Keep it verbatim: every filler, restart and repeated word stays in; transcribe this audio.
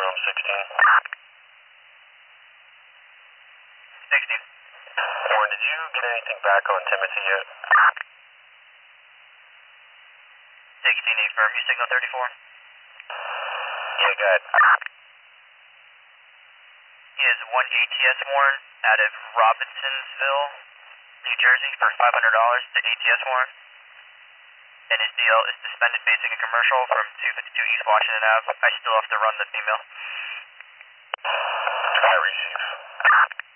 Rome sixteen. sixteen. Warren, did you get anything back on Timothy yet? sixteen, affirm. You signal thirty-four? Yeah, go ahead. He has one A T S warrant out of Robinsonville, New Jersey for five hundred dollars. The A T S warrant. And his D L is suspended basic and commercial from two fifty-two East Washington Avenue. I still have to run the female. I receive.